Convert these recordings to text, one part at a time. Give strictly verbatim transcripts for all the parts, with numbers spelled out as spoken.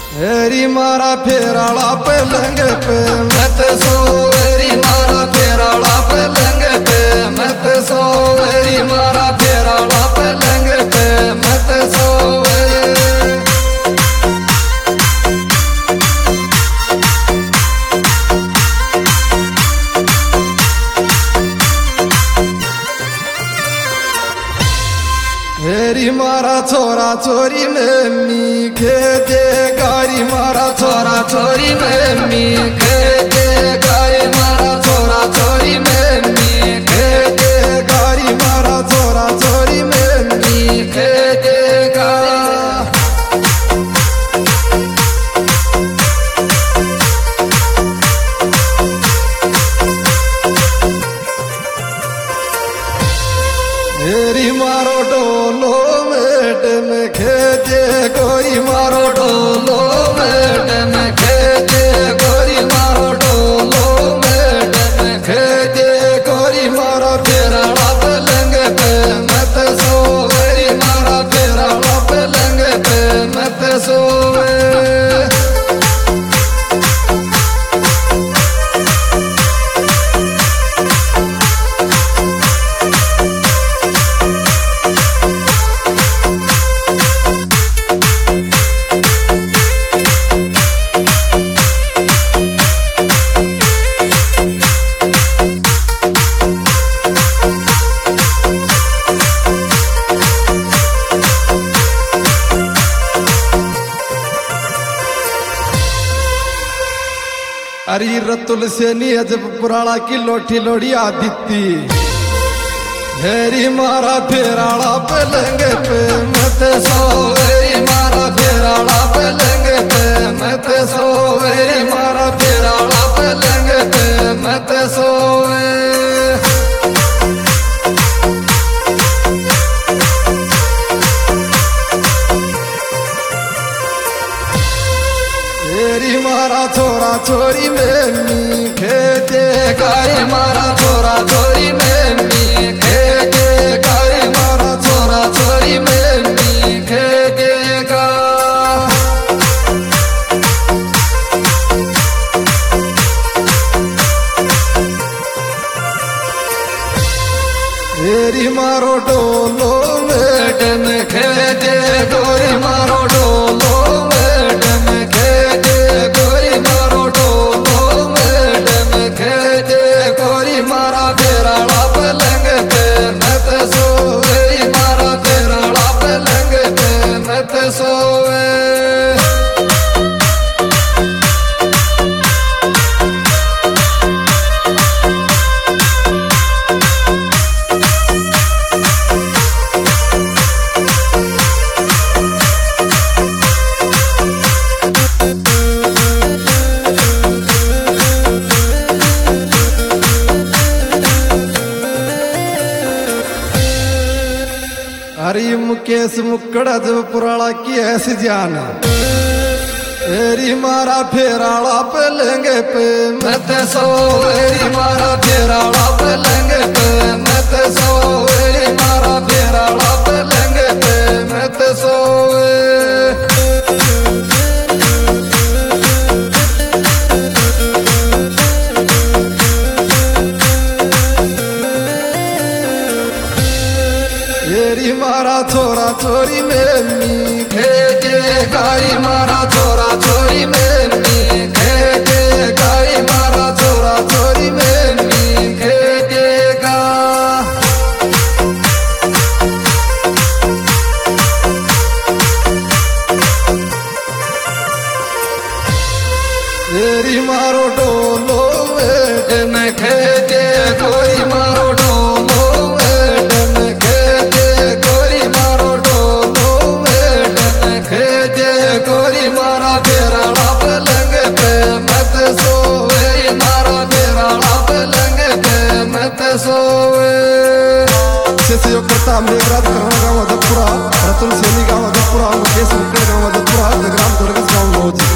हेरी मारा फेराला पलंग पे मत सो, हेरी मारा फेराला पलंग पे मत सो, हेरी मारा फेराला पलंग पे मत सो। हेरी मारा छोरा छोरी में मी खेदे गारी, मारा छोरा छोरी में मी खेदे गारी, मारा छोरा छोरी में मी खेदे गारी, मारा छोरा छोरी में मी खेदे गारी। हेरी मारो डोलो मेट में खेदे गोरी, मारो डोलो मेट में खेदे गोरी, मारो डोलो मेट में खेदे गोरी, मारा फेराला पलंग पे मत सो, हेरी मारा फेराला पलंग पे मत सो। अरे रतुल से नियज पुराला की लोठी लोड़िया दीती, हेरी मारा फेराला पलंग पे मत सो, हेरी मारा फेराला पलंग पे मत सो, हेरी मारा फेराला पलंग पे मत सो। हेरी मारा छोरा छोरी में मी खेदे गारी, मारा छोरा छोरी में मी खेदे गारी, मारा छोरा छोरी में मी खेदे गा। हेरी मारो डोलो मेट में खेदे गोरी, मारो डोलो मेट में खेदे गोरी, मारो डोलो मेट में खेदे गोरी, मारा फेराला पलंग पे मत सो, हेरी मारा फेराला पलंग पे मत सो। हरी मुकेश मुकड़ा जब पुराला की ऐसी जान, हेरी मारा फेराला पलंग पे मत सो, हेरी मारा फेराला पलंग पे मत सो, हेरी मारा फेराला पलंग पे मत सो। हेरी मारा छोरा छोरी में मी खेदे गारी, मारा छोरा छोरी में मी खेदे गारी, मारा छोरा छोरी में मी खेदे गा। हेरी मारो डोलो मेट में खेदे गोरी, मारो डोलो मेट में खेदे गोरी, मारो डोलो मेट में खेदे गोरी, मारा फेराला पलंग पे मत सो, हेरी मारा फेराला पलंग पे मत सो। से योग करता मेघराज करणा गाव मधुपुरा, रतुल सेनी गाव मधुपुरा, मुकेश मुकड़ गाव मधुपुरा, जगराम दुर्गस गाव लोधी।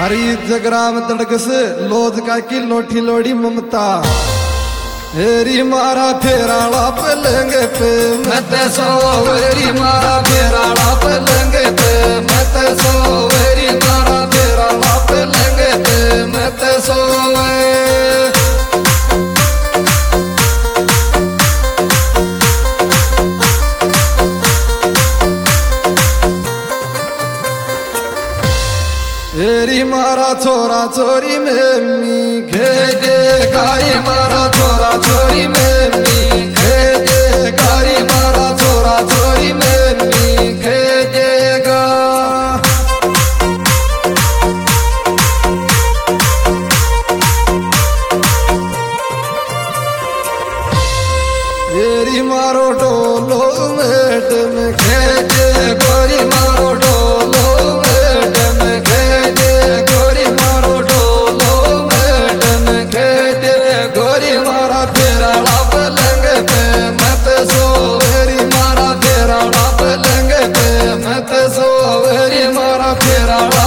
हरी जगराम तड़कस लोज का की लोठी लोड़ी ममता हेरी मारा फेराड़ा पलंग पे मत सो हेरी मारा फेराड़ा पलंग पे मत सो हेरी मारा फेराड़ा पलंग पे मत सो हेरी मारा छोरा छोरी में मी घेगे गाई मारा छोरा छोरी में मी घेगे गाई मारा छोरा छोरी में मी घेगेगा हेरी मारो डोलो मेट में घेगे गोरी मारो डोलो फेराड़ा